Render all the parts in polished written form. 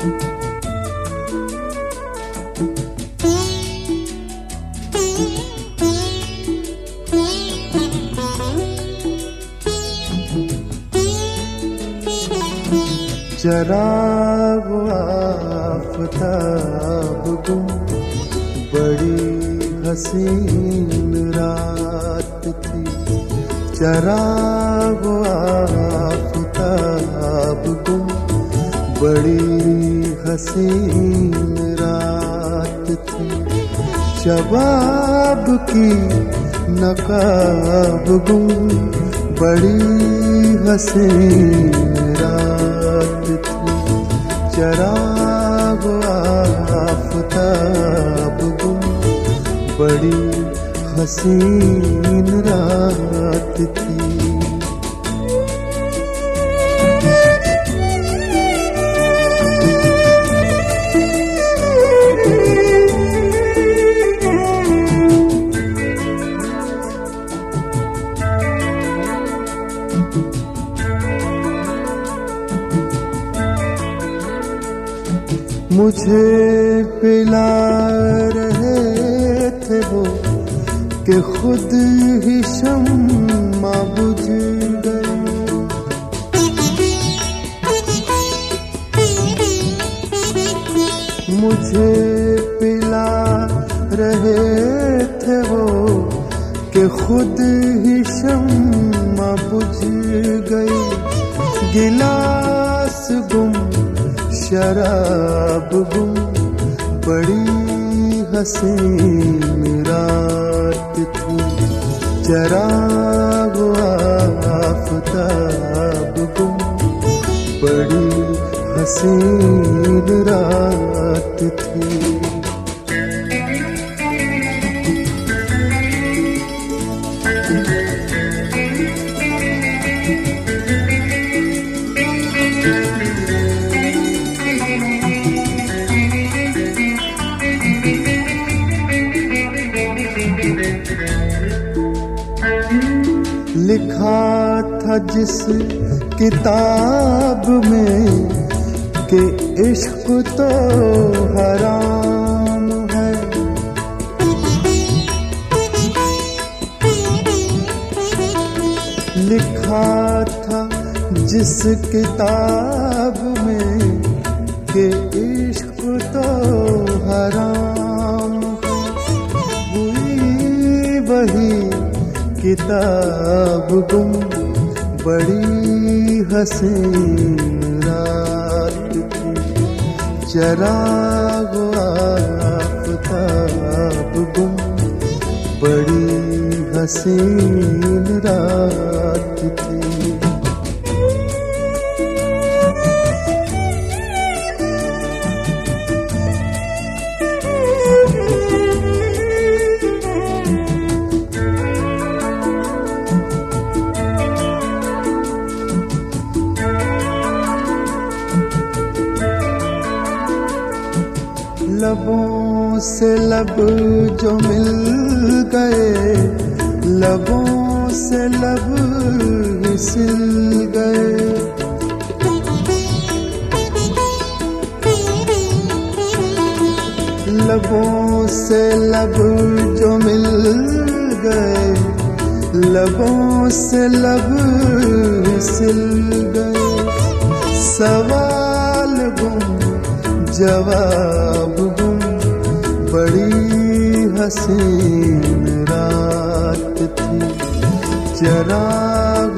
चराग आफताब गुम बड़ी हसीन रात थी। चराग आफताब गुम बड़ी हसीन रात थी। शबाब की नकाब गुम बड़ी हसीन रात थी। चराग आफताब गुम बड़ी हसीन रात थी। मुझे पिला रहे थे वो कि खुद ही शम्मा बुझ गई। मुझे पिला रहे थे वो कि खुद ही शम्मा बुझ गई। गिलास गुम शराब गुम बड़ी हसीन रात थी। चराग आफताब गुम बड़ी हसीन रात थी। लिखा था जिस किताब में कि इश्क तो हराम है। लिखा था जिस किताब में कि इश्क तो हराम है। हुई वही किताब गुम बड़ी हसीन रात थी। चराग आफताब गुम बड़ी हसीन रात थी। लबों से लब जो मिल गए, लबों से लब सिल गए। लबों से लब जो मिल गए, लबों से लब सिल गए। सवाल गुम जवाब गुम बड़ी हसीन रात थी। चराग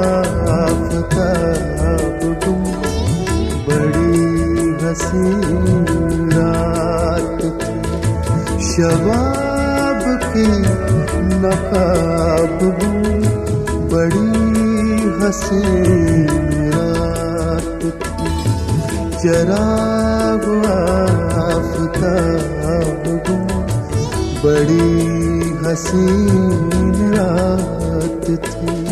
आफताब गुम बड़ी हसीन रात थी। शबाब की नकाब गुम बड़ी हसीन रात थी। चराग आफताब गुम बड़ी हसीन रात थी।